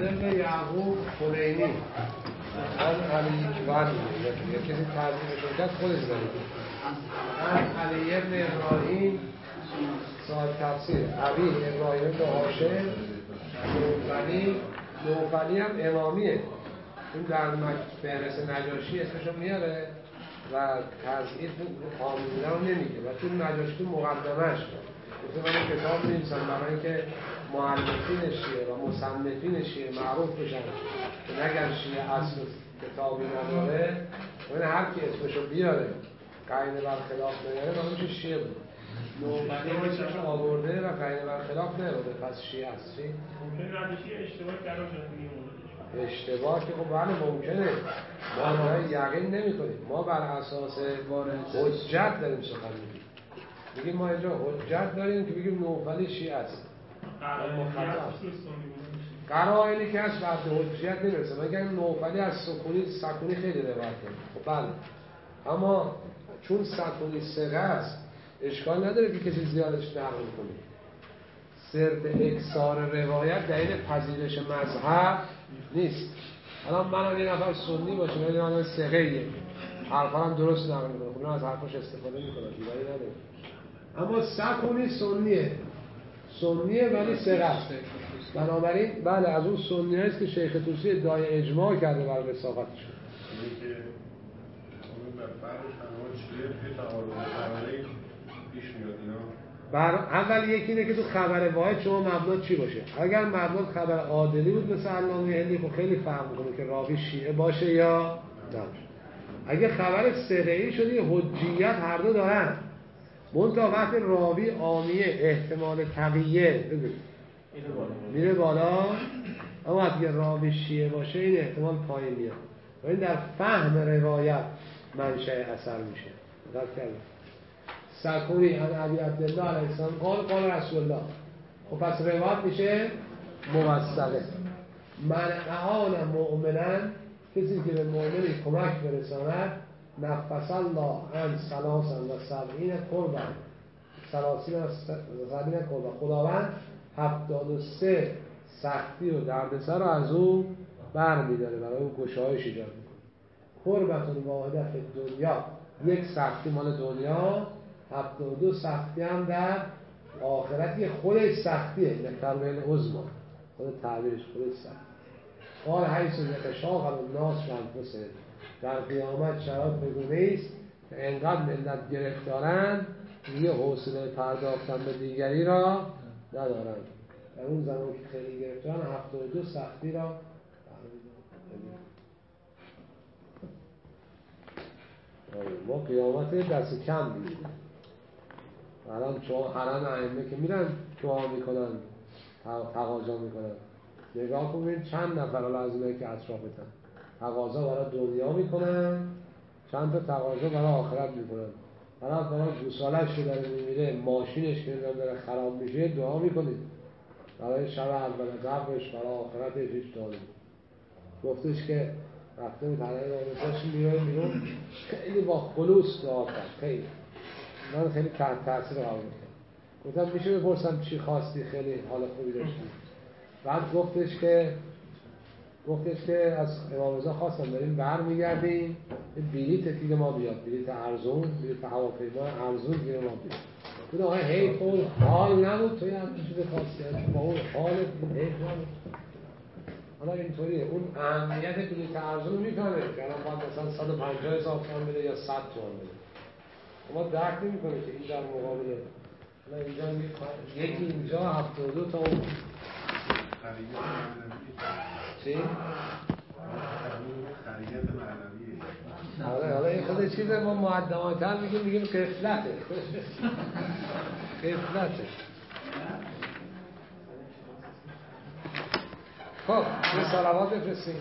ابن یعقوب خلینی از علی اکبر یا کسی ترجمه کرد خودش دارید از علی ابن ابراهیم صاحب تفسیر ابی ابراهیم ابن هاشم نوفلی هم امامیه. این در فهرست نجاشی اسمشو میاره و تضعیف حامیونه رو نمیگه و تو نجاشی تو مقدمهش گفته من این کتاب می‌نویسم برای اینکه مؤلفین شیعه و مصنفین شیعه معروف بشن که نگن شیعه اصل کتابی نداره و هر کی اسمشو بیاره قاعده برخلاف نیاره معلوم میشه شیعه بود. نوفلی اسمشو آورده و قاعده برخلاف نیاره پس شیعه است. چی؟ ممکنه نجاشی اشتباه کرده باشه. اشتباه که خب بله ممکنه، ما برای یقین نمی کنیم، ما بر اساس حجت داریم سخن میگیم ما اینجا حجت داریم که بگیم نوفلی شیعه است. قرائنی که از بعد حجت نمیرسه مگر نوفلی از سکونی خیلی روایت کنیم. خب بله، اما چون سکونی ثقه است اشکال نداره که کسی زیادش نقل کنه. صرف اکثار روایت دلیل پذیرش مذهب نیست. الان من یه نفر سنی باشه ولی من ثقه‌ایه حرفا هم درست نقل میکنه، خب من از حرفاش استفاده میکنم دیواری نداره. اما سکونی سنیه ولی ثقه است. بنابراین بله از اون سنی است که شیخ طوسی ادعای اجماع کرده بر وثاقتش. اول یکی اینه که تو خبر واحد شما مبنا چی باشه. اگر مبنا خبر عادلی بود مثل علامه هندی خب خیلی فرق میکنه که راوی شیعه باشه یا نباشه. اگه خبر ثقه‌ای شده حجیت هر دو دارن، منتها وقت راوی عامیه احتمال تقیه میره بالا، اما وقتی راوی شیعه باشه این احتمال پایین میاد و این در فهم روایت منشأ اثر میشه. درست کردید؟ سکونی از ابی عبدالله علیه السلام قال رسول الله، خب پس روایت میشه موثقه. من اعان مؤمنا، کسی که به مؤمنی کمک برساند، نفس الله عن 73 قربا 73 قربا، خداوند 73 سختی و دردسر رو از او بر میداره، برای اون گشایش ایجاد میکنه. قربتون واحده فی دنیا، یک سختی مال دنیا، 72 سختی هم در آخرت. خودش سختیه، نکتر بین عظما، خود تعبیرش خودش سخت. قال حیث یتشاغل الناس بانفسهم، در قیامت شرایط بگونه است که انقدر ملت گرفتارن دیگه حوصله پرداختن به دیگری را ندارن. در اون زمان که خیلی گرفتارن 72 سختی را ما قیامت دست کم می‌بینیم. الان چون حرم ائمه که میرن دعا میکنن تقاضا میکنن، نگاه کنید چند نفر لازمه که اطرافتن تقاضا برای دنیا میکنن، چند تا تقاضا برای آخرت میکنن. برای گوسالش که داره میمیره، ماشینش که داره خراب میشه دعا میکنید، برای شب اول قبرش، برای آخرتش هیچ دعا نمیکنید. گفتش که رفته بود حرم آموزشی میرون خیلی با خلوص دعا کرد، خیلی من خیلی تحت تاثیر قرار گرفتم. گفتم میشه بپرسم چی خواستی، خیلی حال خوبی داشتی. بعد گفتش که از امام رضا خواستم داریم برمیگردیم بلیط دیگه ما بیاد، بلیط ارزون، بلیط هواپیما ارزون دیگه ما بیاد. گفتم آقا حیف اون حال نبود توی هم چیزی خواستی با اون حال حیف نبود. حالا اینطوریه، اون اهمیت بلیط ارزون رو میفهمه که الان باید مثلا 150,000 تومان بده یا 100 تومان بده. ما درک نمی‌کنه که این در مقابل ما اینجا یکی اینجا 72 تا اون چی؟ خریت معنویه. آره حالا این خود چیز ما مقدماتاً میگیم قفلته. قفلته. خب به صلوات بفرستیم.